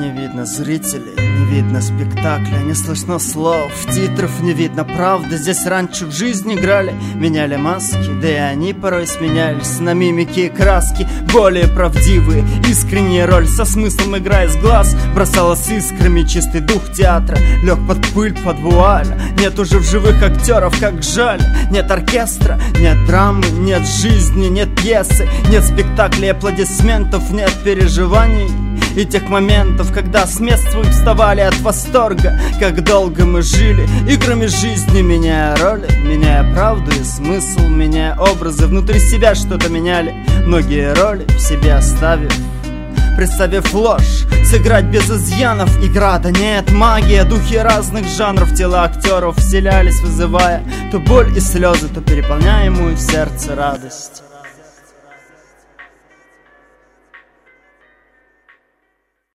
Не видно зрителей, не видно спектакля, не слышно слов, титров не видно правды. Здесь раньше в жизнь играли, меняли маски, да и они порой сменялись на мимики и краски. Более правдивые, искренняя роль, со смыслом игра из глаз бросалась искрами, чистый дух театра лег под пыль, под вуаль. Нет уже в живых актеров, как жаль. Нет оркестра, нет драмы, нет жизни, нет пьесы, нет спектаклей, аплодисментов, нет переживаний и тех моментов, когда с мест своих вставали от восторга. Как долго мы жили играми жизни, меняя роли, меняя правду и смысл, меняя образы, внутри себя что-то меняли, многие роли в себе оставив, представив ложь, сыграть без изъянов. Игра, да нет, магия, духи разных жанров, тела актеров вселялись, вызывая то боль и слезы, то переполняемую в сердце радость.